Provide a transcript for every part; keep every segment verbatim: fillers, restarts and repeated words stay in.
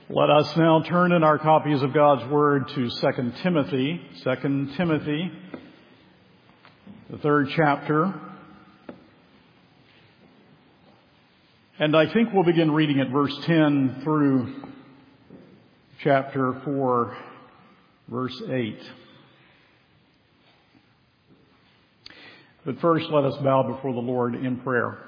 Let us now turn in our copies of God's Word to Second Timothy. Second Timothy, the third chapter. And I think we'll begin reading at verse ten through chapter four, verse eight. But first, let us bow before the Lord in prayer.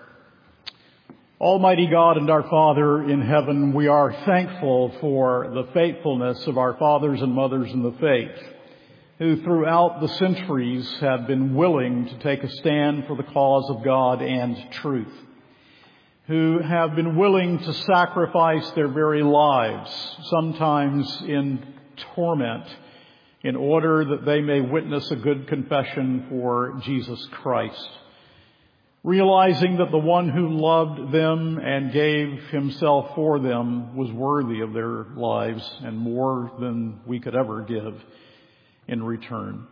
Almighty God and our Father in heaven, we are thankful for the faithfulness of our fathers and mothers in the faith, who throughout the centuries have been willing to take a stand for the cause of God and truth, who have been willing to sacrifice their very lives, sometimes in torment, in order that they may witness a good confession for Jesus Christ. Realizing that the one who loved them and gave himself for them was worthy of their lives and more than we could ever give in return.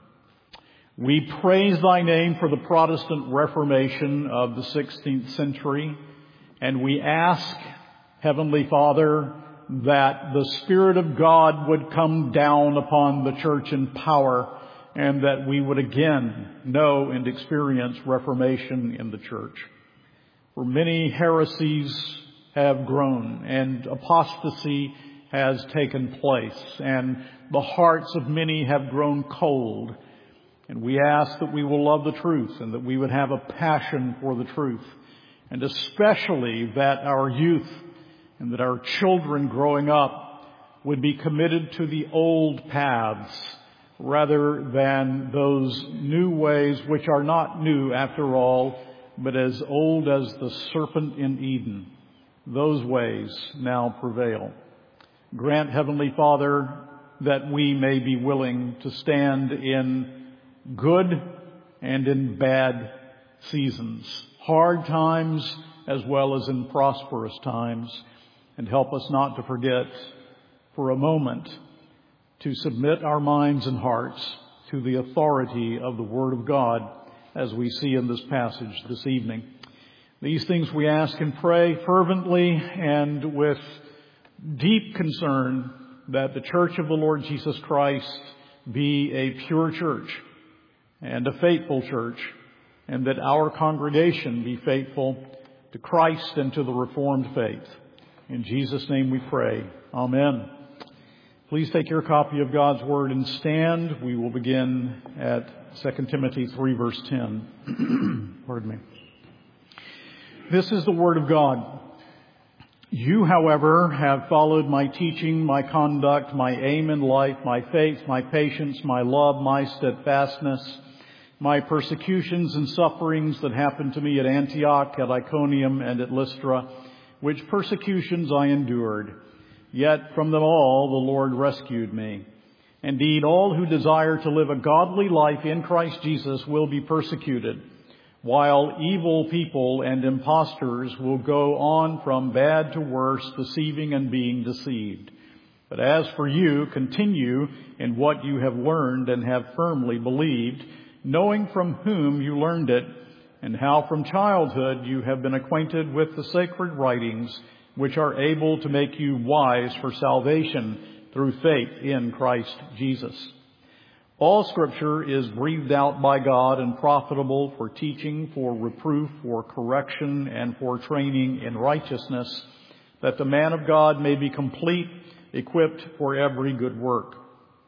We praise thy name for the Protestant Reformation of the sixteenth century, and we ask, Heavenly Father, that the Spirit of God would come down upon the church in power, and that we would again know and experience reformation in the church. For many heresies have grown and apostasy has taken place, and the hearts of many have grown cold. And we ask that we will love the truth and that we would have a passion for the truth, and especially that our youth and that our children growing up would be committed to the old paths rather than those new ways, which are not new after all, but as old as the serpent in Eden. Those ways now prevail. Grant, Heavenly Father, that we may be willing to stand in good and in bad seasons, hard times as well as in prosperous times, and help us not to forget for a moment to submit our minds and hearts to the authority of the Word of God, as we see in this passage this evening. These things we ask and pray fervently and with deep concern that the Church of the Lord Jesus Christ be a pure church and a faithful church, and that our congregation be faithful to Christ and to the Reformed faith. In Jesus' name we pray. Amen. Please take your copy of God's Word and stand. We will begin at Second Timothy three, verse ten. Pardon me. This is the Word of God. You, however, have followed my teaching, my conduct, my aim in life, my faith, my patience, my love, my steadfastness, my persecutions and sufferings that happened to me at Antioch, at Iconium, and at Lystra, which persecutions I endured. Yet from them all the Lord rescued me. Indeed, all who desire to live a godly life in Christ Jesus will be persecuted, while evil people and impostors will go on from bad to worse, deceiving and being deceived. But as for you, continue in what you have learned and have firmly believed, knowing from whom you learned it, and how from childhood you have been acquainted with the sacred writings, which are able to make you wise for salvation through faith in Christ Jesus. All Scripture is breathed out by God and profitable for teaching, for reproof, for correction, and for training in righteousness, that the man of God may be complete, equipped for every good work.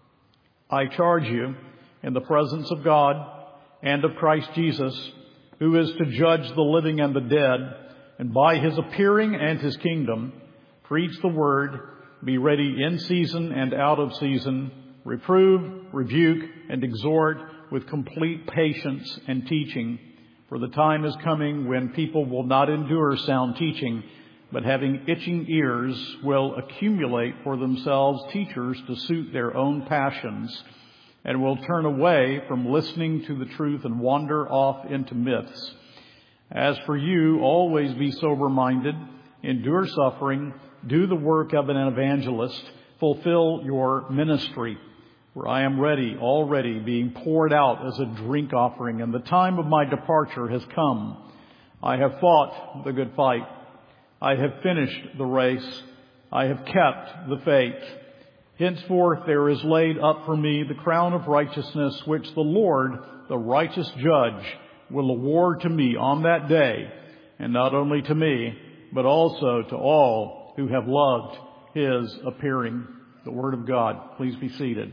I charge you in the presence of God and of Christ Jesus, who is to judge the living and the dead, and by his appearing and his kingdom, preach the word, be ready in season and out of season, reprove, rebuke, and exhort with complete patience and teaching. For the time is coming when people will not endure sound teaching, but having itching ears will accumulate for themselves teachers to suit their own passions, and will turn away from listening to the truth and wander off into myths. As for you, always be sober-minded, endure suffering, do the work of an evangelist, fulfill your ministry. For I am ready, already being poured out as a drink offering, and the time of my departure has come. I have fought the good fight. I have finished the race. I have kept the faith. Henceforth there is laid up for me the crown of righteousness, which the Lord, the righteous judge, will award to me on that day, and not only to me, but also to all who have loved his appearing. The word of God. Please be seated.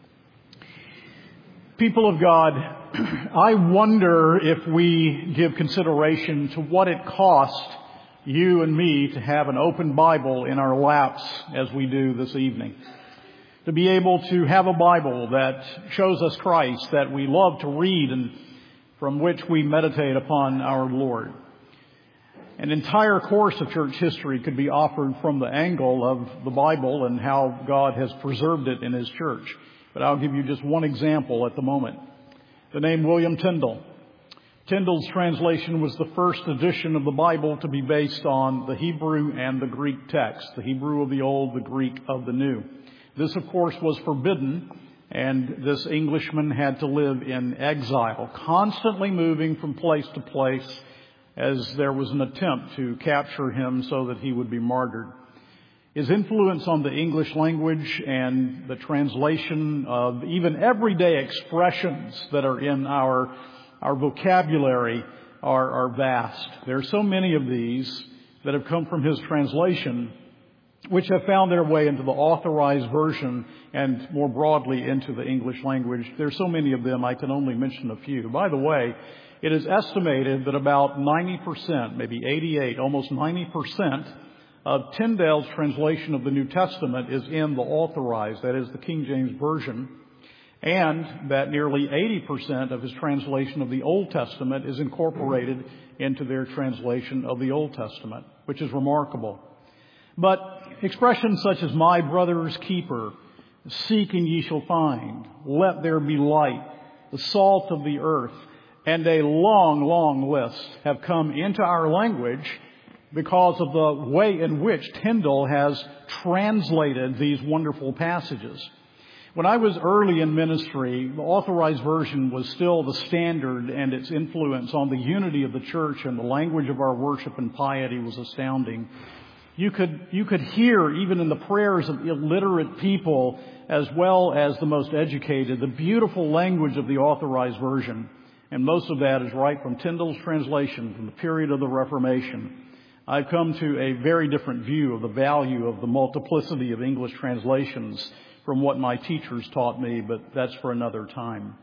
People of God, I wonder if we give consideration to what it cost you and me to have an open Bible in our laps as we do this evening. To be able to have a Bible that shows us Christ, that we love to read and from which we meditate upon our Lord. An entire course of church history could be offered from the angle of the Bible and how God has preserved it in his church. But I'll give you just one example at the moment. The name William Tyndale. Tyndale's translation was the first edition of the Bible to be based on the Hebrew and the Greek text, the Hebrew of the Old, the Greek of the New. This, of course, was forbidden, and this Englishman had to live in exile, constantly moving from place to place as there was an attempt to capture him so that he would be martyred. His influence on the English language and the translation of even everyday expressions that are in our our vocabulary are, are vast. There are so many of these that have come from his translation, which have found their way into the authorized version and more broadly into the English language. There are so many of them, I can only mention a few. By the way, it is estimated that about ninety percent, maybe eighty-eight, almost ninety percent of Tyndale's translation of the New Testament is in the authorized, that is the King James Version, and that nearly eighty percent of his translation of the Old Testament is incorporated into their translation of the Old Testament, which is remarkable. But expressions such as my brother's keeper, seek and ye shall find, let there be light, the salt of the earth, and a long, long list have come into our language because of the way in which Tyndale has translated these wonderful passages. When I was early in ministry, the authorized version was still the standard, and its influence on the unity of the church and the language of our worship and piety was astounding. You could, you could hear, even in the prayers of illiterate people as well as the most educated, the beautiful language of the authorized version. And most of that is right from Tyndale's translation from the period of the Reformation. I've come to a very different view of the value of the multiplicity of English translations from what my teachers taught me, but that's for another time.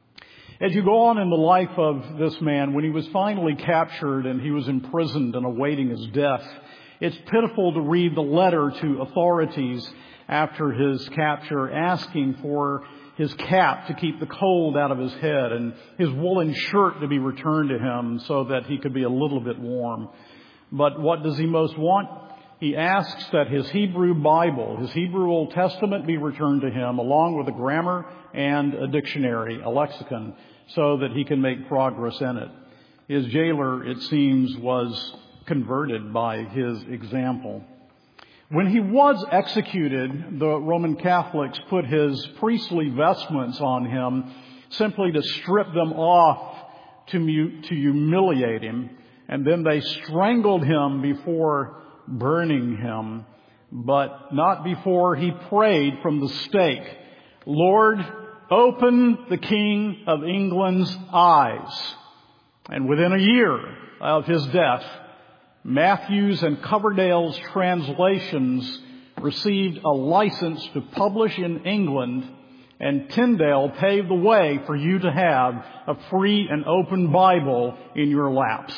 As you go on in the life of this man, when he was finally captured and he was imprisoned and awaiting his death, it's pitiful to read the letter to authorities after his capture asking for his cap to keep the cold out of his head and his woolen shirt to be returned to him so that he could be a little bit warm. But what does he most want? He asks that his Hebrew Bible, his Hebrew Old Testament, be returned to him along with a grammar and a dictionary, a lexicon, so that he can make progress in it. His jailer, it seems, was converted by his example. When he was executed, the Roman Catholics put his priestly vestments on him simply to strip them off to, mu- to humiliate him. And then they strangled him before burning him, but not before he prayed from the stake, Lord, open the King of England's eyes. And within a year of his death, Matthews and Coverdale's translations received a license to publish in England, and Tyndale paved the way for you to have a free and open Bible in your laps.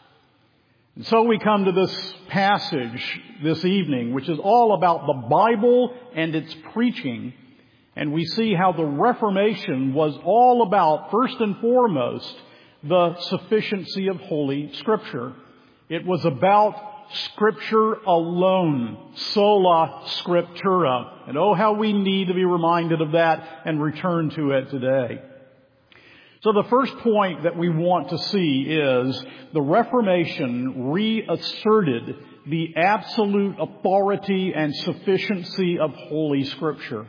And so we come to this passage this evening, which is all about the Bible and its preaching. And we see how the Reformation was all about, first and foremost, the sufficiency of Holy Scripture. It was about Scripture alone, sola scriptura. And oh, how we need to be reminded of that and return to it today. So the first point that we want to see is the Reformation reasserted the absolute authority and sufficiency of Holy Scripture.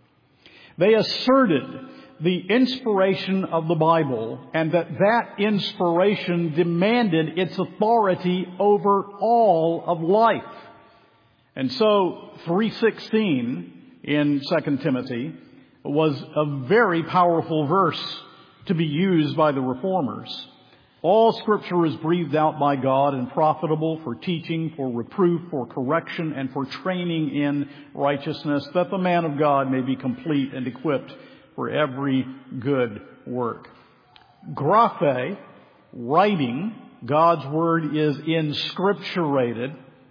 They asserted the inspiration of the Bible and that that inspiration demanded its authority over all of life. And so three sixteen in Second Timothy was a very powerful verse to be used by the reformers. All Scripture is breathed out by God and profitable for teaching, for reproof, for correction, and for training in righteousness, that the man of God may be complete and equipped for every good work. Graphe, writing, God's Word is inscripturated.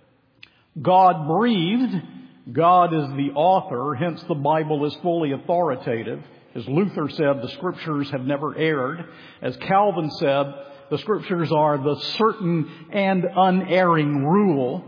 God breathed. God is the author, hence the Bible is fully authoritative. As Luther said, the Scriptures have never erred. As Calvin said, the Scriptures are the certain and unerring rule.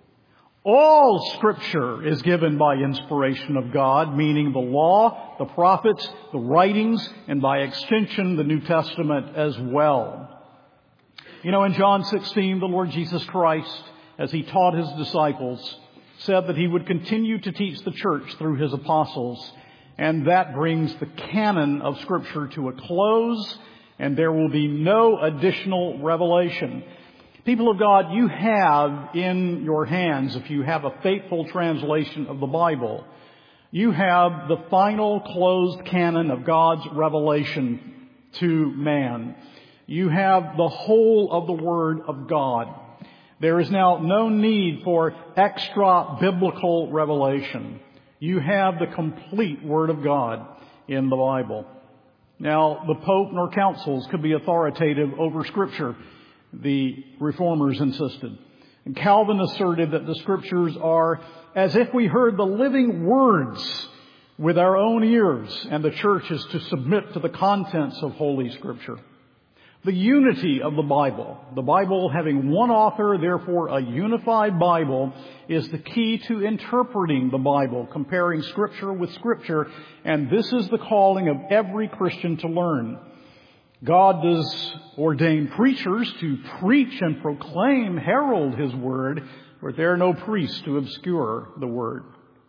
All Scripture is given by inspiration of God, meaning the law, the prophets, the writings, and by extension, the New Testament as well. You know, in John sixteen, the Lord Jesus Christ, as He taught His disciples, said that He would continue to teach the church through His apostles. And that brings the canon of Scripture to a close, and there will be no additional revelation. People of God, you have in your hands, if you have a faithful translation of the Bible, you have the final closed canon of God's revelation to man. You have the whole of the Word of God. There is now no need for extra biblical revelation. You have the complete Word of God in the Bible. Now, the Pope nor councils could be authoritative over Scripture, the Reformers insisted. And Calvin asserted that the Scriptures are as if we heard the living words with our own ears, and the church is to submit to the contents of Holy Scripture. The unity of the Bible, the Bible having one author, therefore a unified Bible, is the key to interpreting the Bible, comparing Scripture with Scripture, and this is the calling of every Christian to learn. God does ordain preachers to preach and proclaim, herald His Word, but there are no priests to obscure the Word.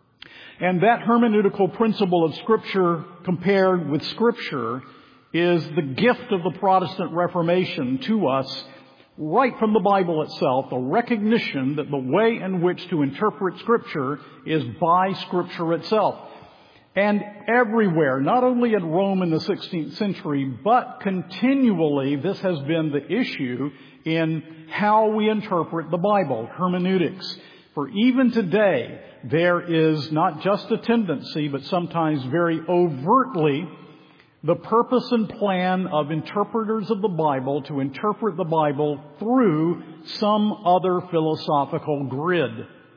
And that hermeneutical principle of Scripture compared with Scripture is the gift of the Protestant Reformation to us right from the Bible itself, the recognition that the way in which to interpret Scripture is by Scripture itself. And everywhere, not only at Rome in the sixteenth century, but continually, this has been the issue in how we interpret the Bible, hermeneutics. For even today, there is not just a tendency, but sometimes very overtly, the purpose and plan of interpreters of the Bible to interpret the Bible through some other philosophical grid.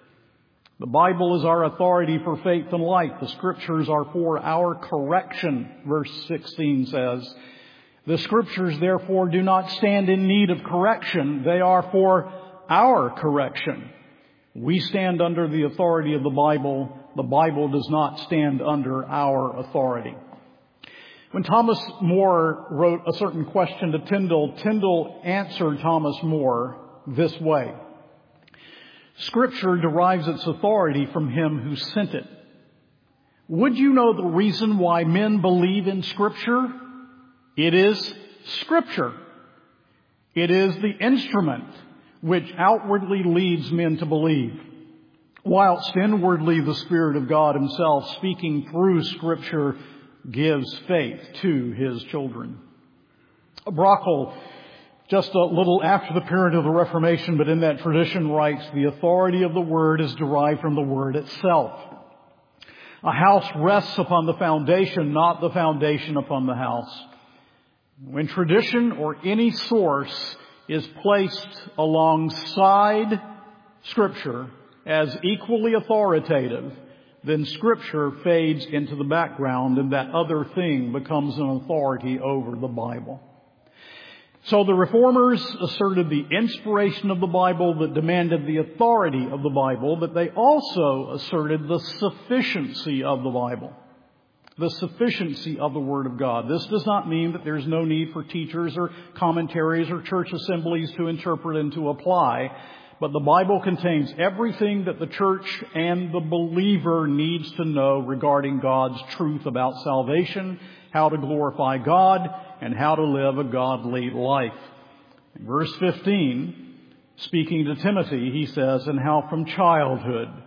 The Bible is our authority for faith and life. The Scriptures are for our correction, verse sixteen says. The Scriptures, therefore, do not stand in need of correction. They are for our correction. We stand under the authority of the Bible. The Bible does not stand under our authority. When Thomas More wrote a certain question to Tyndale, Tyndale answered Thomas More this way. Scripture derives its authority from Him who sent it. Would you know the reason why men believe in Scripture? It is Scripture. It is the instrument which outwardly leads men to believe, whilst inwardly the Spirit of God Himself, speaking through Scripture, gives faith to His children. Brockel, just a little after the period of the Reformation, but in that tradition, writes, the authority of the Word is derived from the Word itself. A house rests upon the foundation, not the foundation upon the house. When tradition or any source is placed alongside Scripture as equally authoritative, then Scripture fades into the background and that other thing becomes an authority over the Bible. So the Reformers asserted the inspiration of the Bible that demanded the authority of the Bible, but they also asserted the sufficiency of the Bible, the sufficiency of the Word of God. This does not mean that there's no need for teachers or commentaries or church assemblies to interpret and to apply. But the Bible contains everything that the church and the believer needs to know regarding God's truth about salvation, how to glorify God, and how to live a godly life. In verse fifteen, speaking to Timothy, he says, and how from childhood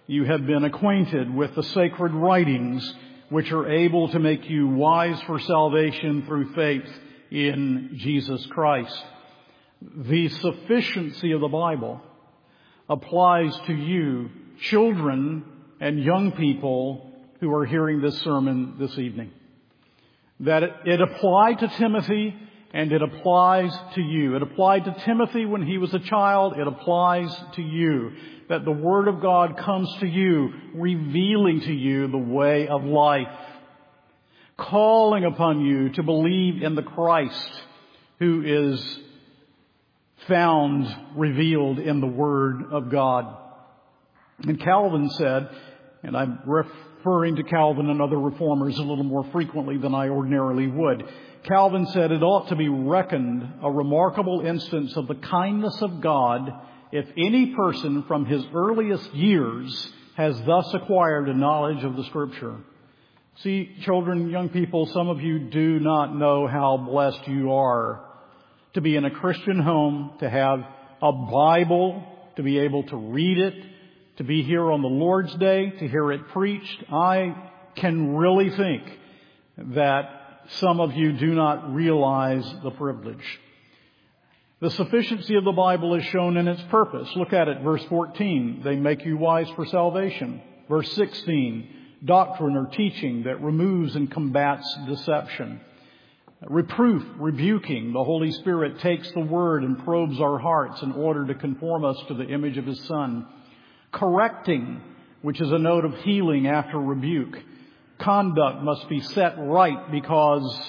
you have been acquainted with the sacred writings, which are able to make you wise for salvation through faith in Jesus Christ. The sufficiency of the Bible applies to you, children and young people who are hearing this sermon this evening. That it, it applied to Timothy and it applies to you. It applied to Timothy when he was a child. It applies to you. That the Word of God comes to you, revealing to you the way of life, calling upon you to believe in the Christ who is found revealed in the Word of God. And Calvin said, and I'm referring to Calvin and other reformers a little more frequently than I ordinarily would. Calvin said it ought to be reckoned a remarkable instance of the kindness of God if any person from his earliest years has thus acquired a knowledge of the Scripture. See, children, young people, some of you do not know how blessed you are to be in a Christian home, to have a Bible, to be able to read it, to be here on the Lord's Day, to hear it preached. I can really think that some of you do not realize the privilege. The sufficiency of the Bible is shown in its purpose. Look at it, verse fourteen. They make you wise for salvation. Verse sixteen, doctrine or teaching that removes and combats deception. Reproof, rebuking. The Holy Spirit takes the Word and probes our hearts in order to conform us to the image of His Son. Correcting, which is a note of healing after rebuke. Conduct must be set right because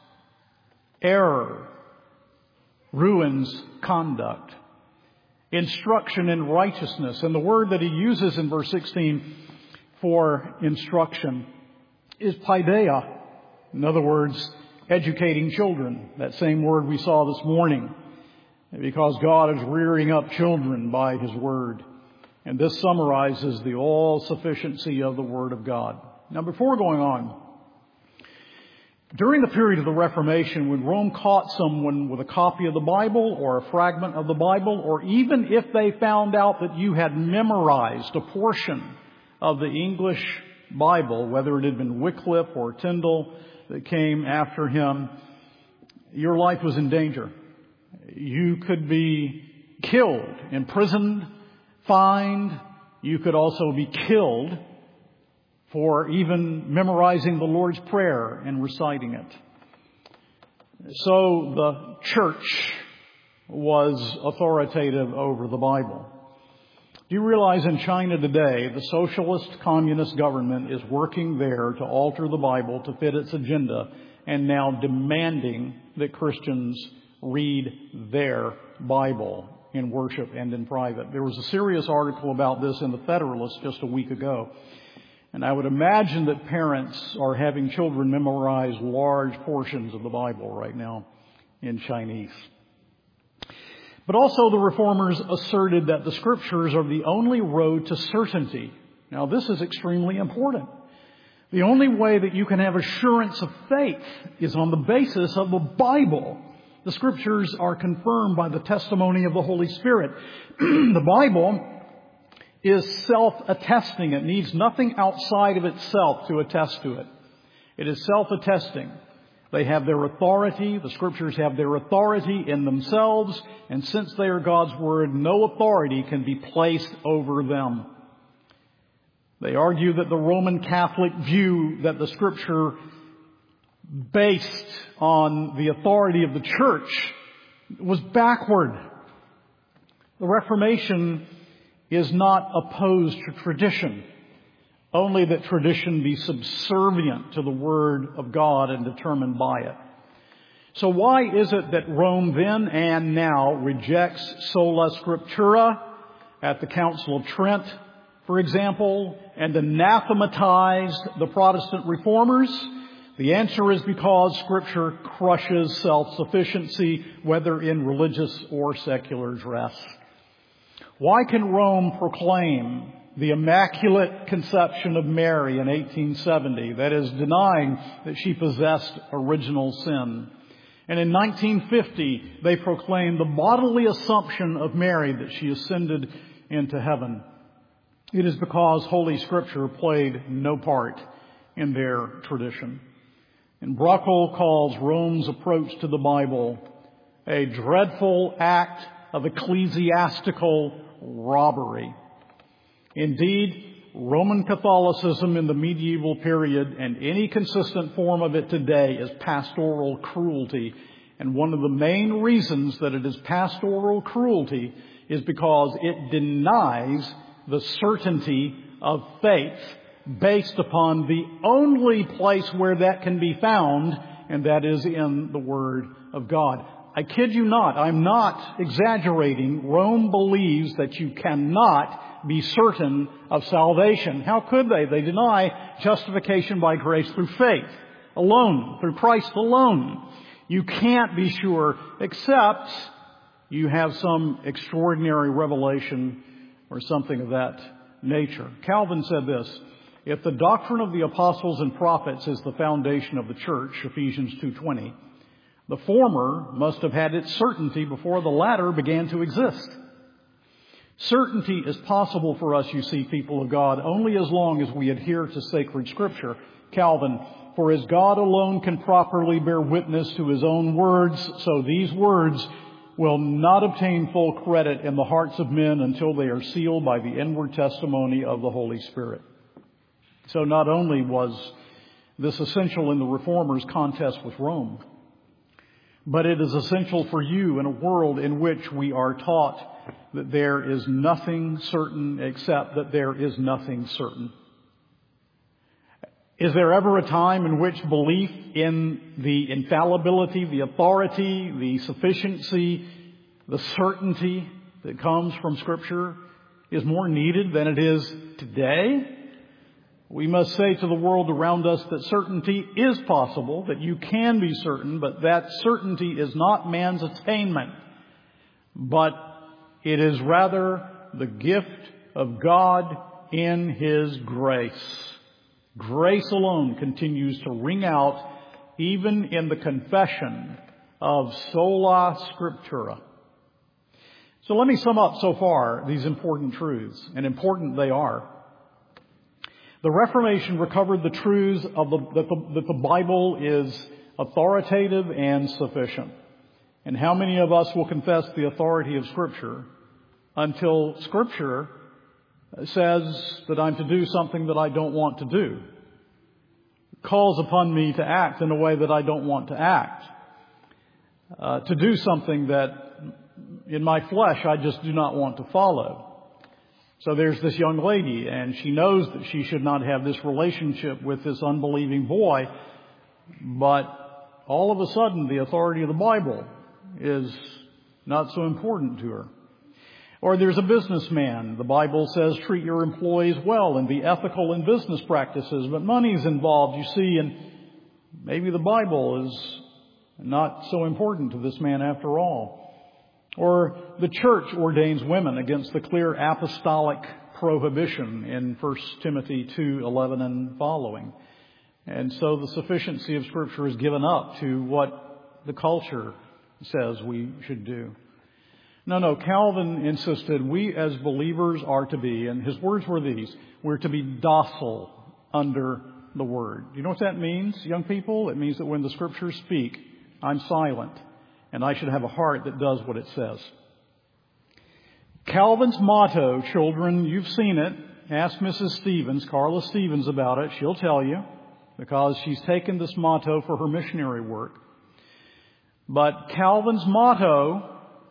error ruins conduct. Instruction in righteousness. And the word that he uses in verse sixteen for instruction is paideia. In other words, educating children. That same word we saw this morning. Because God is rearing up children by His Word. And this summarizes the all-sufficiency of the Word of God. Now, before going on, during the period of the Reformation, when Rome caught someone with a copy of the Bible or a fragment of the Bible, or even if they found out that you had memorized a portion of the English Bible, whether it had been Wycliffe or Tyndale that came after him, your life was in danger. You could be killed, imprisoned, fined. You could also be killed for even memorizing the Lord's Prayer and reciting it. So the church was authoritative over the Bible. Do you realize in China today, the socialist communist government is working there to alter the Bible to fit its agenda and now demanding that Christians read their Bible in worship and in private? There was a serious article about this in the Federalist just a week ago. And I would imagine that parents are having children memorize large portions of the Bible right now in Chinese. But also the Reformers asserted that the Scriptures are the only road to certainty. Now, this is extremely important. The only way that you can have assurance of faith is on the basis of the Bible. The Scriptures are confirmed by the testimony of the Holy Spirit. The Bible is self-attesting. It needs nothing outside of itself to attest to it. It is self-attesting. They have their authority. The Scriptures have their authority in themselves. And since they are God's Word, no authority can be placed over them. They argue that the Roman Catholic view that the Scripture based on the authority of the church was backward. The Reformation is not opposed to tradition, only that tradition be subservient to the Word of God and determined by it. So why is it that Rome then and now rejects sola scriptura at the Council of Trent, for example, and anathematized the Protestant reformers? The answer is because Scripture crushes self-sufficiency, whether in religious or secular dress. Why can Rome proclaim the Immaculate Conception of Mary in eighteen seventy, that is, denying that she possessed original sin? And in nineteen fifty, they proclaimed the bodily assumption of Mary, that she ascended into heaven. it is because Holy Scripture played no part in their tradition. And Bruckle calls Rome's approach to the Bible a dreadful act of ecclesiastical robbery. Indeed, Roman Catholicism in the medieval period and any consistent form of it today is pastoral cruelty. And one of the main reasons that it is pastoral cruelty is because it denies the certainty of faith based upon the only place where that can be found, and that is in the Word of God. I kid you not. I'm not exaggerating. Rome believes that you cannot be certain of salvation. How could they? They deny justification by grace through faith alone, through Christ alone. You can't be sure except you have some extraordinary revelation or something of that nature. Calvin said this: if the doctrine of the apostles and prophets is the foundation of the church, Ephesians two twenty, the former must have had its certainty before the latter began to exist. Certainty is possible for us, you see, people of God, only as long as we adhere to sacred Scripture. Calvin, for as God alone can properly bear witness to His own words, so these words will not obtain full credit in the hearts of men until they are sealed by the inward testimony of the Holy Spirit. So not only was this essential in the Reformers' contest with Rome, but it is essential for you in a world in which we are taught that there is nothing certain except that there is nothing certain. Is there ever a time in which belief in the infallibility, the authority, the sufficiency, the certainty that comes from Scripture is more needed than it is today? We must say to the world around us that certainty is possible, that you can be certain, but that certainty is not man's attainment, but it is rather the gift of God in His grace. Grace alone continues to ring out even in the confession of sola scriptura. So let me sum up so far these important truths, and important they are. The Reformation recovered the truths of the, that, the, that the Bible is authoritative and sufficient. And how many of us will confess the authority of Scripture until Scripture says that I'm to do something that I don't want to do, calls upon me to act in a way that I don't want to act, uh, to do something that in my flesh I just do not want to follow. So there's this young lady, and she knows that she should not have this relationship with this unbelieving boy, but all of a sudden the authority of the Bible is not so important to her. Or there's a businessman. The Bible says treat your employees well and be ethical in business practices, but money's involved, you see, and maybe the Bible is not so important to this man after all. Or the church ordains women against the clear apostolic prohibition in First Timothy two eleven and following. And so the sufficiency of Scripture is given up to what the culture says we should do. No, no, Calvin insisted we as believers are to be, and his words were these, we're to be docile under the Word. Do you know what that means, young people? It means that when the Scriptures speak, I'm silent, and I should have a heart that does what it says. Calvin's motto, children, you've seen it. Ask Missus Stevens, Carla Stevens, about it. She'll tell you, because she's taken this motto for her missionary work. But Calvin's motto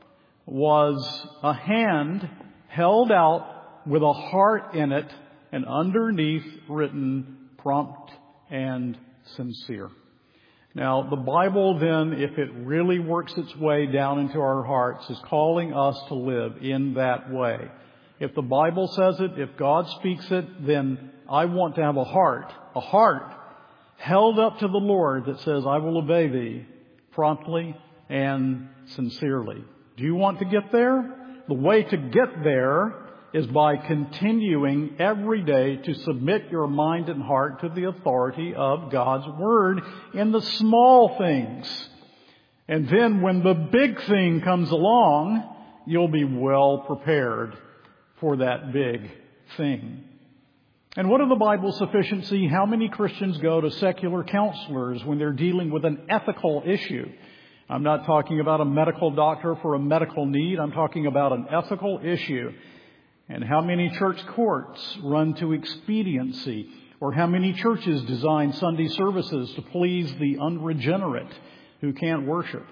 was a hand held out with a heart in it, and underneath written prompt and sincere. Now, the Bible then, if it really works its way down into our hearts, is calling us to live in that way. If the Bible says it, if God speaks it, then I want to have a heart, a heart held up to the Lord that says, I will obey thee promptly and sincerely. Do you want to get there? The way to get there is by continuing every day to submit your mind and heart to the authority of God's Word in the small things. And then when the big thing comes along, you'll be well prepared for that big thing. And what of the Bible's sufficiency? How many Christians go to secular counselors when they're dealing with an ethical issue? I'm not talking about a medical doctor for a medical need. I'm talking about an ethical issue. And how many church courts run to expediency? Or how many churches design Sunday services to please the unregenerate who can't worship?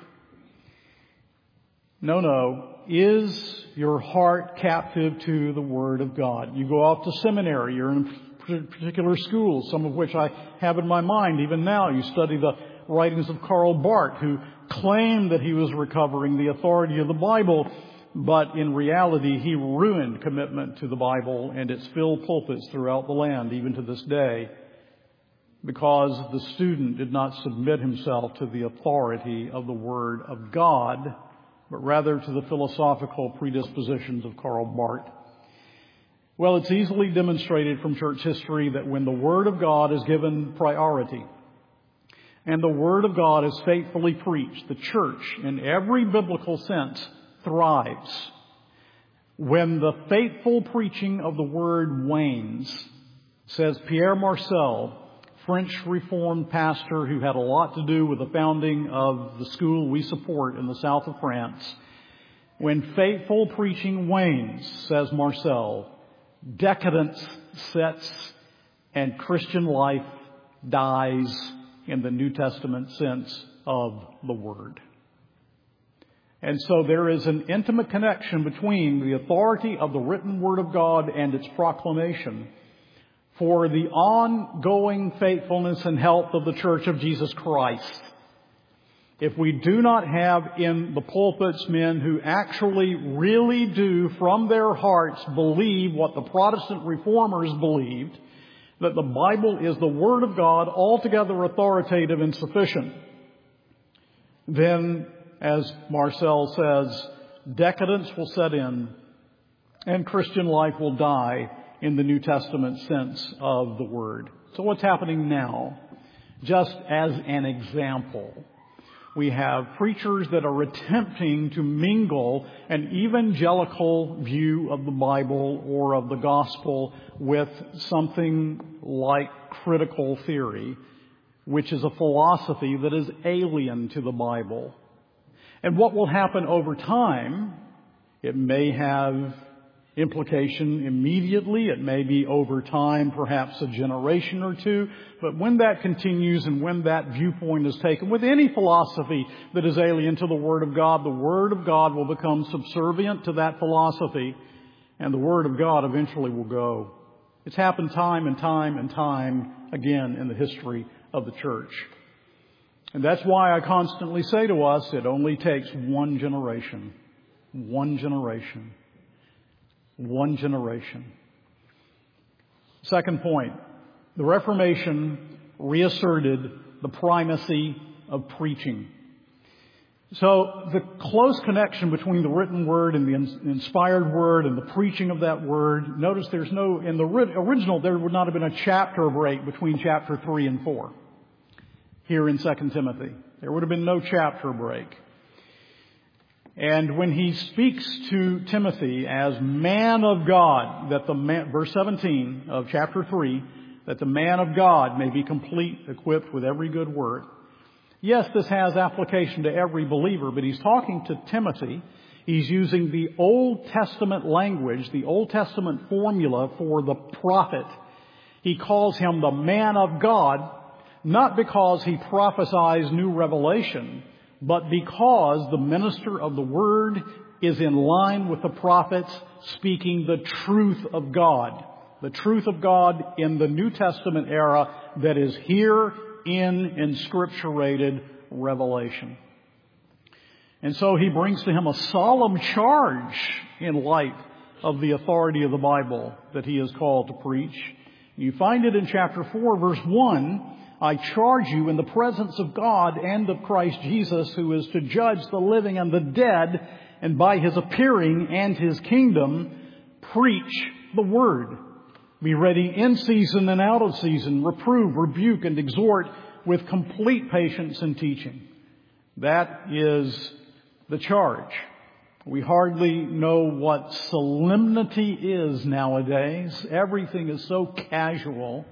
No, no. Is your heart captive to the Word of God? You go off to seminary. You're in particular schools, some of which I have in my mind. Even now, you study the writings of Karl Barth, who claimed that he was recovering the authority of the Bible, but in reality, he ruined commitment to the Bible and its filled pulpits throughout the land, even to this day, because the student did not submit himself to the authority of the Word of God, but rather to the philosophical predispositions of Karl Barth. Well, it's easily demonstrated from church history that when the Word of God is given priority and the Word of God is faithfully preached, the church, in every biblical sense, thrives. When the faithful preaching of the Word wanes, says Pierre Marcel, French Reformed pastor who had a lot to do with the founding of the school we support in the south of France. When faithful preaching wanes, says Marcel, decadence sets and Christian life dies in the New Testament sense of the word. And so there is an intimate connection between the authority of the written Word of God and its proclamation for the ongoing faithfulness and health of the Church of Jesus Christ. If we do not have in the pulpits men who actually really do from their hearts believe what the Protestant reformers believed, that the Bible is the Word of God, altogether authoritative and sufficient, then, as Marcel says, decadence will set in and Christian life will die in the New Testament sense of the word. So what's happening now? Just as an example, we have preachers that are attempting to mingle an evangelical view of the Bible or of the gospel with something like critical theory, which is a philosophy that is alien to the Bible. And what will happen over time, it may have implication immediately, it may be over time, perhaps a generation or two, but when that continues and when that viewpoint is taken with any philosophy that is alien to the Word of God, the Word of God will become subservient to that philosophy, and the Word of God eventually will go. It's happened time and time and time again in the history of the church. And that's why I constantly say to us, it only takes one generation. One generation. One generation. Second point, the Reformation reasserted the primacy of preaching. So the close connection between the written word and the inspired word and the preaching of that word, notice there's no, in the original there would not have been a chapter break between chapter three and four here in Second Timothy. There would have been no chapter break. And when he speaks to Timothy as man of God, that the man, verse seventeen of chapter three, that the man of God may be complete, equipped with every good work. Yes, this has application to every believer, but he's talking to Timothy. He's using the Old Testament language, the Old Testament formula for the prophet. He calls him the man of God, not because he prophesies new revelation, but because the minister of the Word is in line with the prophets speaking the truth of God. The truth of God in the New Testament era that is here in inscripturated revelation. And so he brings to him a solemn charge in light of the authority of the Bible that he is called to preach. You find it in chapter four, verse one. I charge you in the presence of God and of Christ Jesus, who is to judge the living and the dead, and by his appearing and his kingdom, preach the word. Be ready in season and out of season, reprove, rebuke, and exhort with complete patience and teaching. That is the charge. We hardly know what solemnity is nowadays. Everything is so casual.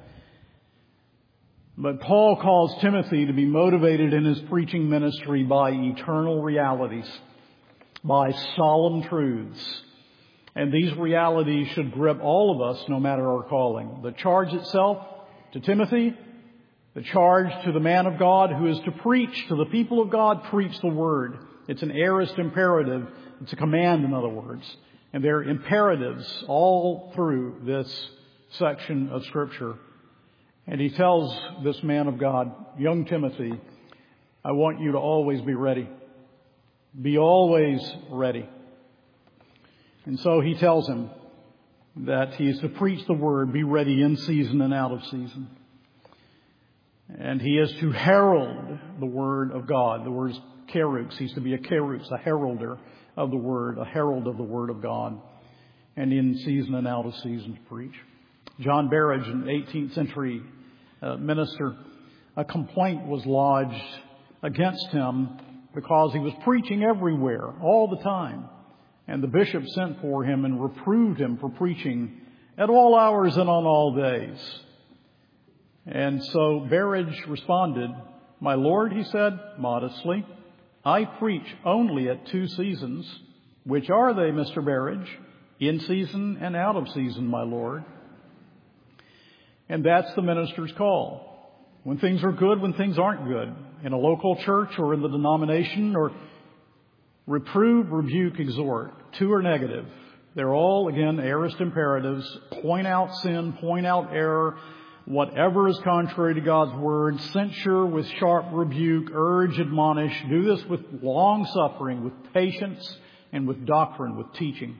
But Paul calls Timothy to be motivated in his preaching ministry by eternal realities, by solemn truths. And these realities should grip all of us, no matter our calling. The charge itself to Timothy, the charge to the man of God who is to preach to the people of God, preach the word. It's an aorist imperative. It's a command, in other words. And there are imperatives all through this section of Scripture. And he tells this man of God, young Timothy, I want you to always be ready. Be always ready. And so he tells him that he is to preach the word, be ready in season and out of season. And he is to herald the word of God. The word is kerux. He's to be a kerux, a heralder of the word, a herald of the word of God. And in season and out of season to preach. John Berridge, an eighteenth century uh, minister, a complaint was lodged against him because he was preaching everywhere, all the time. And the bishop sent for him and reproved him for preaching at all hours and on all days. And so Berridge responded, my Lord, he said modestly, I preach only at two seasons. Which are they, Mister Berridge? In season and out of season, my Lord. And that's the minister's call. When things are good, when things aren't good. In a local church or in the denomination, or reprove, rebuke, exhort. Two are negative. They're all, again, aorist imperatives. Point out sin, point out error. Whatever is contrary to God's word, censure with sharp rebuke, urge, admonish. Do this with long suffering, with patience, and with doctrine, with teaching.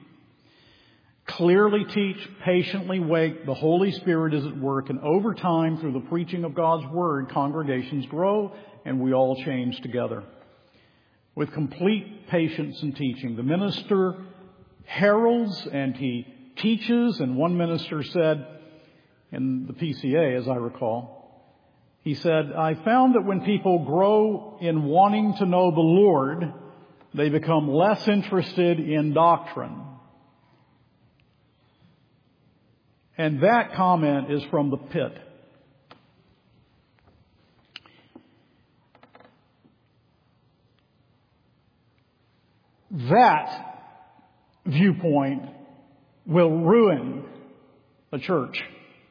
Clearly teach, patiently wait. The Holy Spirit is at work, and over time, through the preaching of God's word, congregations grow, and we all change together. With complete patience and teaching. The minister heralds and he teaches, and one minister said, in the P C A, as I recall, he said, I found that when people grow in wanting to know the Lord, they become less interested in doctrine. And that comment is from the pit. That viewpoint will ruin a church.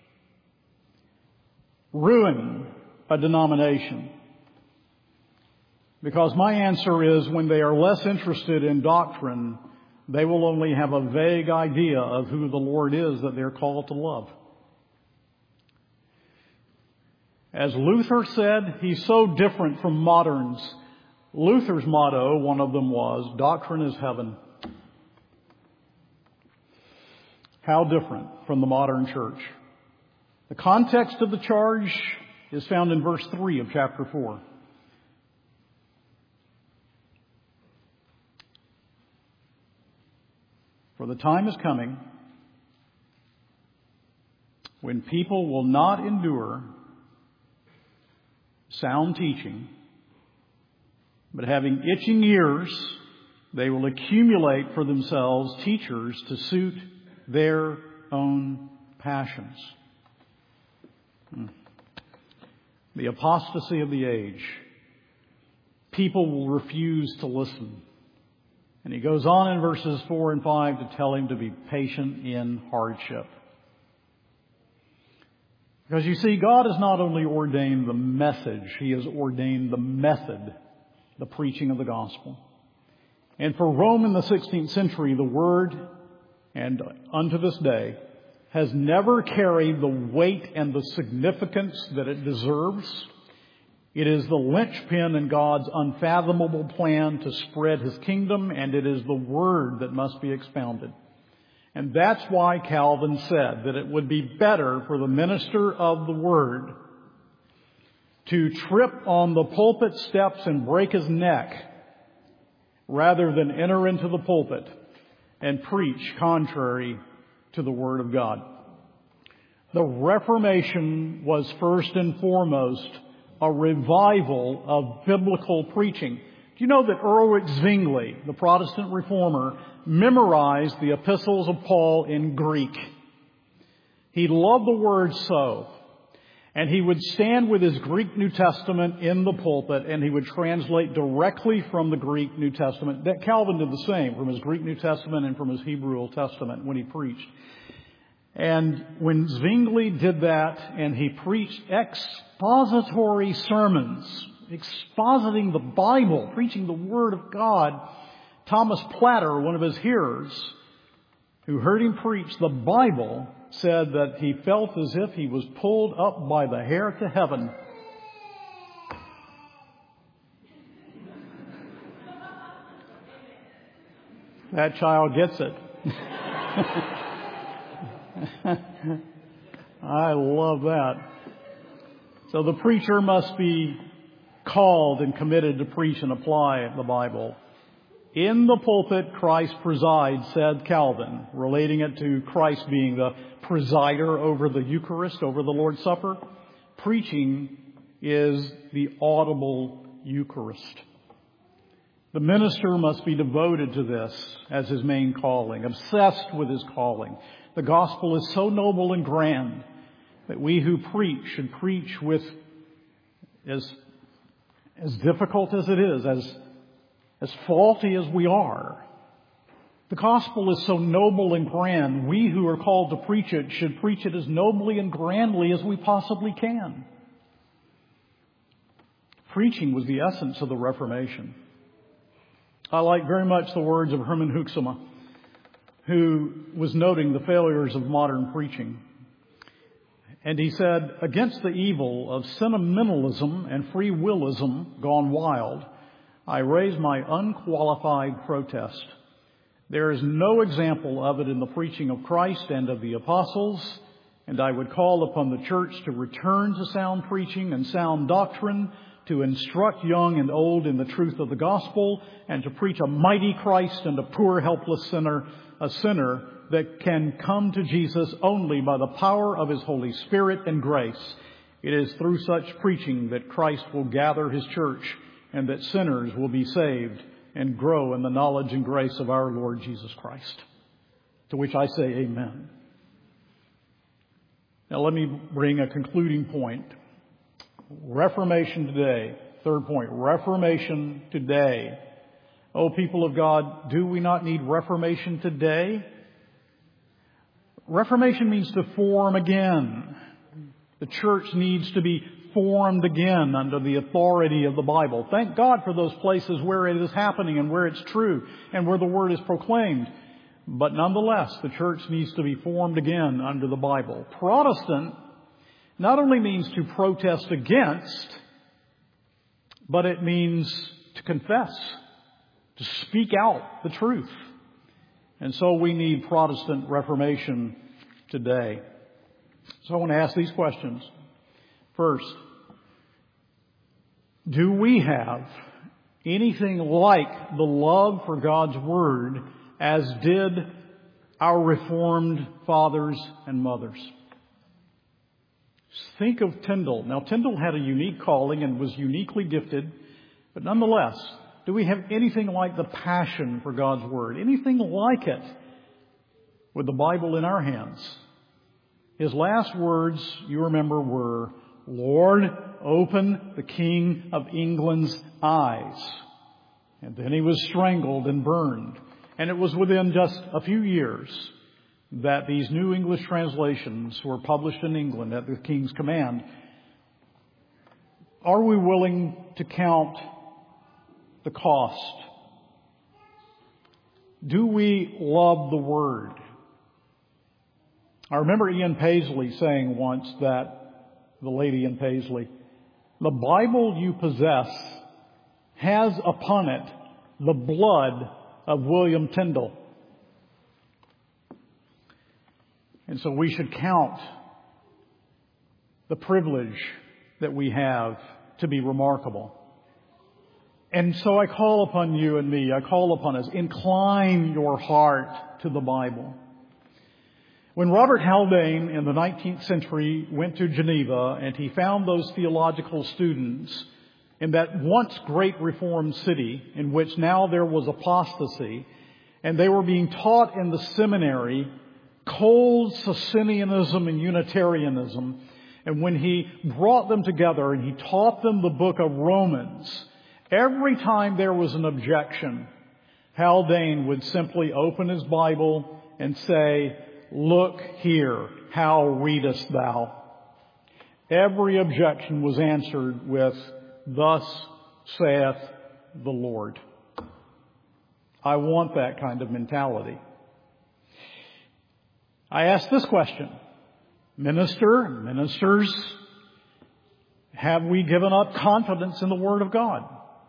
Ruin a denomination. Because my answer is, when they are less interested in doctrine, they will only have a vague idea of who the Lord is that they're called to love. As Luther said, he's so different from moderns. Luther's motto, one of them was, doctrine is heaven. How different from the modern church. The context of the charge is found in verse three of chapter four. For the time is coming when people will not endure sound teaching, but having itching ears, they will accumulate for themselves teachers to suit their own passions. The apostasy of the age. People will refuse to listen. And he goes on in verses four and five to tell him to be patient in hardship. Because you see, God has not only ordained the message, He has ordained the method, the preaching of the gospel. And for Rome in the sixteenth century, the Word, and unto this day, has never carried the weight and the significance that it deserves. It is the linchpin in God's unfathomable plan to spread His kingdom, and it is the Word that must be expounded. And that's why Calvin said that it would be better for the minister of the Word to trip on the pulpit steps and break his neck rather than enter into the pulpit and preach contrary to the Word of God. The Reformation was first and foremost a revival of biblical preaching. Do you know that Ulrich Zwingli, the Protestant reformer, memorized the epistles of Paul in Greek? He loved the word so. And he would stand with his Greek New Testament in the pulpit, and he would translate directly from the Greek New Testament. That Calvin did the same from his Greek New Testament and from his Hebrew Old Testament when he preached. And when Zwingli did that, and he preached expository sermons, expositing the Bible, preaching the Word of God, Thomas Platter, one of his hearers, who heard him preach the Bible, said that he felt as if he was pulled up by the hair to heaven. That child gets it. I love that. So the preacher must be called and committed to preach and apply the Bible. In the pulpit, Christ presides, said Calvin, relating it to Christ being the presider over the Eucharist, over the Lord's Supper. Preaching is the audible Eucharist. The minister must be devoted to this as his main calling, obsessed with his calling. The gospel is so noble and grand that we who preach should preach with, as, as difficult as it is, as As faulty as we are. The gospel is so noble and grand. We who are called to preach it should preach it as nobly and grandly as we possibly can. Preaching was the essence of the Reformation. I like very much the words of Herman Hoeksema, who was noting the failures of modern preaching. And he said, against the evil of sentimentalism and free willism gone wild, I raise my unqualified protest. There is no example of it in the preaching of Christ and of the apostles, and I would call upon the church to return to sound preaching and sound doctrine, to instruct young and old in the truth of the gospel, and to preach a mighty Christ and a poor helpless sinner, a sinner that can come to Jesus only by the power of His Holy Spirit and grace. It is through such preaching that Christ will gather His church, and that sinners will be saved and grow in the knowledge and grace of our Lord Jesus Christ. To which I say amen. Now let me bring a concluding point. Reformation today. Third point, Reformation today. Oh, people of God, do we not need Reformation today? Reformation means to form again. The church needs to be formed again under the authority of the Bible. Thank God for those places where it is happening and where it's true and where the Word is proclaimed. But nonetheless, the church needs to be formed again under the Bible. Protestant not only means to protest against, but it means to confess, to speak out the truth. And so we need Protestant Reformation today. So I want to ask these questions. First, do we have anything like the love for God's Word as did our Reformed fathers and mothers? Think of Tyndale. Now, Tyndale had a unique calling and was uniquely gifted, but nonetheless, do we have anything like the passion for God's Word? Anything like it with the Bible in our hands? His last words, you remember, were, Lord, open the King of England's eyes. And then he was strangled and burned. And it was within just a few years that these New English translations were published in England at the King's command. Are we willing to count the cost? Do we love the Word? I remember Ian Paisley saying once that, the late Ian Paisley, the Bible you possess has upon it the blood of William Tyndale. And so we should count the privilege that we have to be remarkable. And so I call upon you and me, I call upon us, incline your heart to the Bible. When Robert Haldane in the nineteenth century went to Geneva and he found those theological students in that once great Reformed city in which now there was apostasy, and they were being taught in the seminary cold Socinianism and Unitarianism. And when he brought them together and he taught them the book of Romans, every time there was an objection, Haldane would simply open his Bible and say, "Look here, how readest thou?" Every objection was answered with, "Thus saith the Lord." I want that kind of mentality. I ask this question. Minister, ministers, have we given up confidence in the Word of God?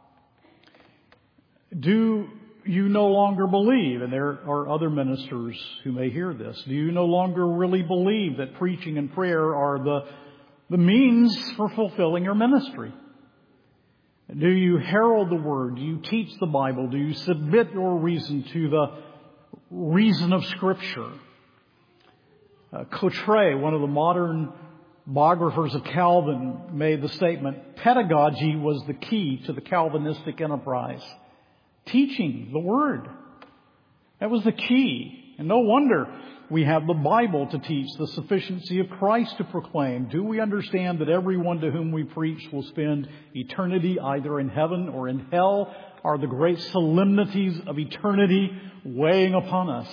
Do you no longer believe, and there are other ministers who may hear this, do you no longer really believe that preaching and prayer are the, the means for fulfilling your ministry? Do you herald the Word? Do you teach the Bible? Do you submit your reason to the reason of Scripture? Uh, Cottret, one of the modern biographers of Calvin, made the statement, pedagogy was the key to the Calvinistic enterprise. Teaching the Word. That was the key. And no wonder we have the Bible to teach, the sufficiency of Christ to proclaim. Do we understand that everyone to whom we preach will spend eternity either in heaven or in hell? Are the great solemnities of eternity weighing upon us?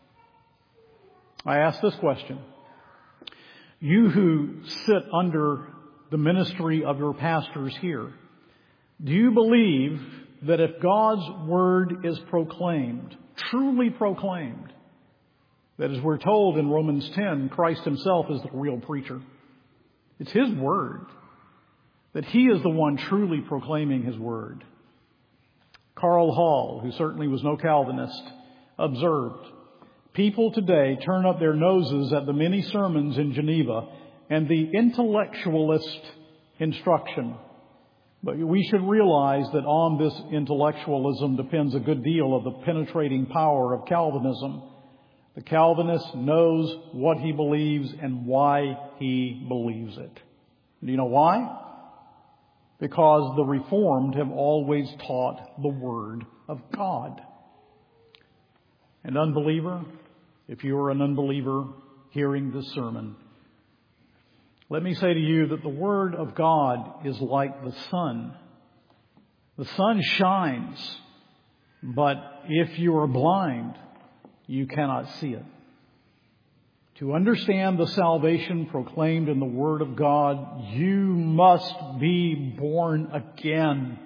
I ask this question. You who sit under the ministry of your pastors here, do you believe that if God's Word is proclaimed, truly proclaimed, that as we're told in Romans ten, Christ Himself is the real preacher. It's His Word. That He is the one truly proclaiming His Word. Carl Hall, who certainly was no Calvinist, observed, people today turn up their noses at the many sermons in Geneva and the intellectualist instruction. But we should realize that on this intellectualism depends a good deal of the penetrating power of Calvinism. The Calvinist knows what he believes and why he believes it. Do you know why? Because the Reformed have always taught the Word of God. And unbeliever, if you are an unbeliever hearing this sermon, let me say to you that the Word of God is like the sun. The sun shines, but if you are blind, you cannot see it. To understand the salvation proclaimed in the Word of God, you must be born again.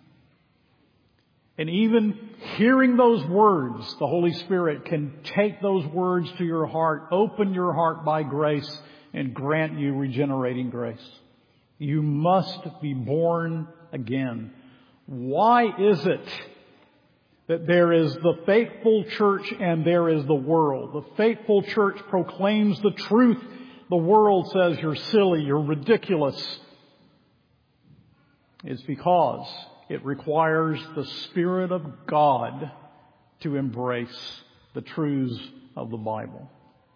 And even hearing those words, the Holy Spirit can take those words to your heart, open your heart by grace, and grant you regenerating grace. You must be born again. Why is it that there is the faithful church and there is the world? The faithful church proclaims the truth. The world says you're silly, you're ridiculous. It's because it requires the Spirit of God to embrace the truths of the Bible.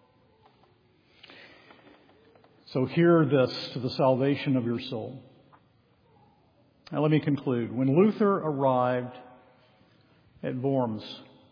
So hear this to the salvation of your soul. Now let me conclude. When Luther arrived at Worms,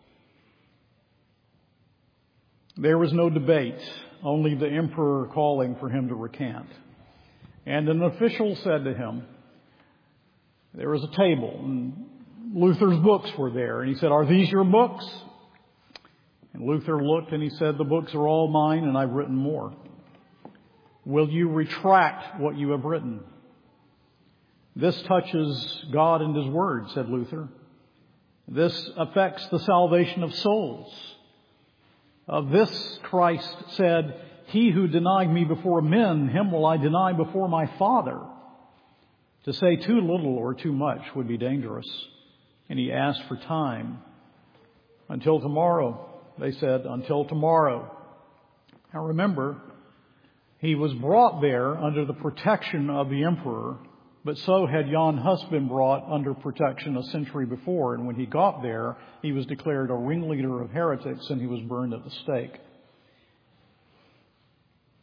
there was no debate, only the emperor calling for him to recant. And an official said to him, there was a table, and Luther's books were there. And he said, "Are these your books?" And Luther looked and he said, "The books are all mine, and I've written more. Will you retract what you have written?" "This touches God and His Word," said Luther. "This affects the salvation of souls. Of this Christ said, 'He who denied me before men, him will I deny before my Father.' To say too little or too much would be dangerous." And he asked for time. "Until tomorrow," they said, "until tomorrow." Now remember, he was brought there under the protection of the emperor, but so had Jan Hus been brought under protection a century before. And when he got there, he was declared a ringleader of heretics and he was burned at the stake.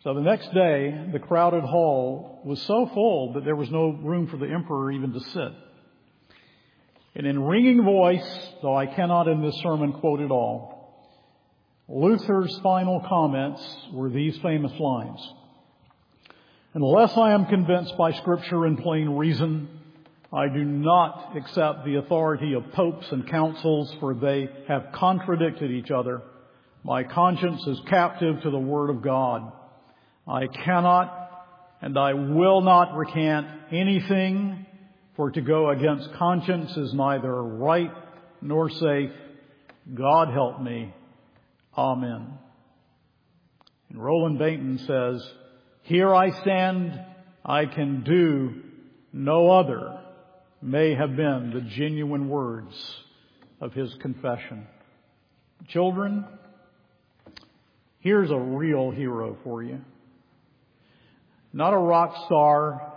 So the next day, the crowded hall was so full that there was no room for the emperor even to sit. And in ringing voice, though I cannot in this sermon quote it all, Luther's final comments were these famous lines: "Unless I am convinced by Scripture and plain reason, I do not accept the authority of popes and councils, for they have contradicted each other. My conscience is captive to the Word of God. I cannot and I will not recant anything, for to go against conscience is neither right nor safe. God help me. Amen." And Roland Bainton says, "Here I stand, I can do no other," may have been the genuine words of his confession. Children, here's a real hero for you. Not a rock star,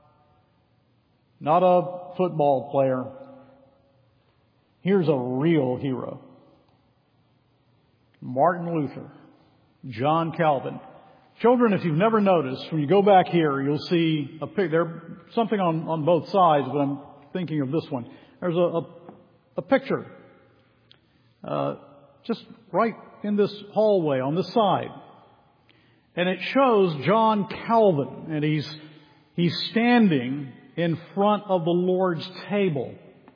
not a football player. Here's a real hero. Martin Luther, John Calvin. Children, if you've never noticed, when you go back here, you'll see a pic- there something on, on both sides, but I'm thinking of this one. There's a, a, a picture, uh, just right in this hallway on this side. And it shows John Calvin, and he's, he's standing in front of the Lord's table.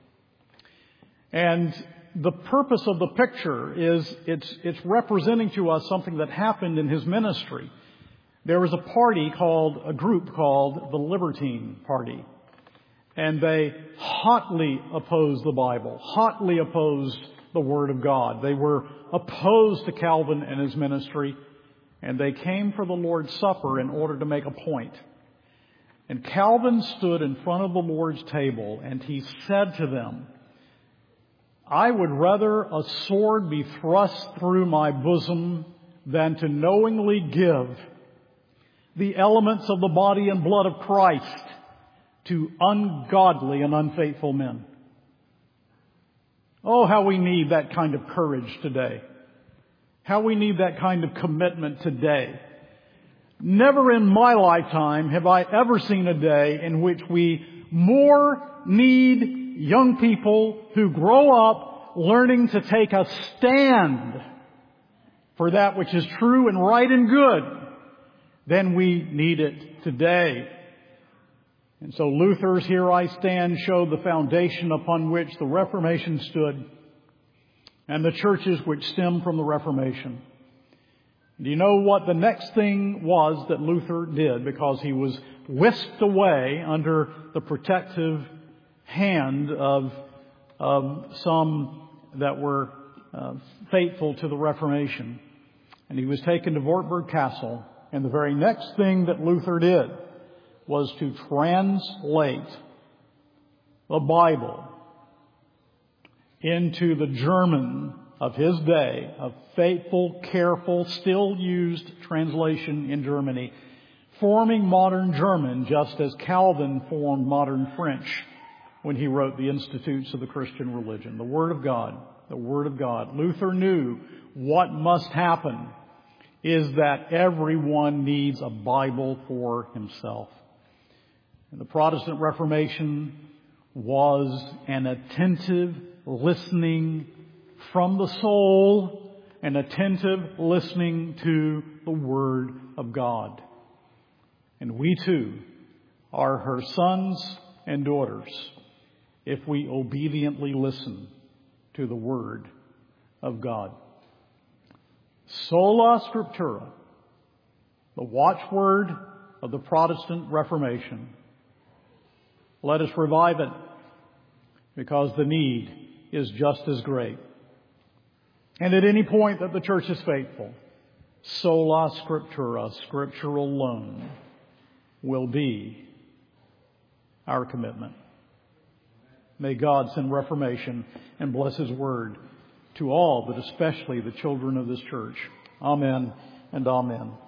And the purpose of the picture is it's, it's representing to us something that happened in his ministry. There was a party called, a group called the Libertine Party. And they hotly opposed the Bible, hotly opposed the Word of God. They were opposed to Calvin and his ministry, and they came for the Lord's Supper in order to make a point. And Calvin stood in front of the Lord's table, and he said to them, "I would rather a sword be thrust through my bosom than to knowingly give the elements of the body and blood of Christ to ungodly and unfaithful men." Oh, how we need that kind of courage today. How we need that kind of commitment today. Never in my lifetime have I ever seen a day in which we more need young people who grow up learning to take a stand for that which is true and right and good than we need it today. And so Luther's "Here I Stand" showed the foundation upon which the Reformation stood and the churches which stem from the Reformation. Do you know what the next thing was that Luther did? Because he was whisked away under the protective hand of, of some that were uh, faithful to the Reformation. And he was taken to Wartburg Castle. And the very next thing that Luther did was to translate the Bible into the German of his day, a faithful, careful, still used translation in Germany, forming modern German just as Calvin formed modern French when he wrote the Institutes of the Christian Religion. The Word of God, the Word of God. Luther knew what must happen is that everyone needs a Bible for himself. And the Protestant Reformation was an attentive listening from the soul, an attentive listening to the Word of God. And we too are her sons and daughters if we obediently listen to the Word of God. Sola Scriptura, the watchword of the Protestant Reformation. Let us revive it, because the need is just as great. And at any point that the church is faithful, sola scriptura, Scripture alone, will be our commitment. May God send reformation and bless His Word to all, but especially the children of this church. Amen and amen.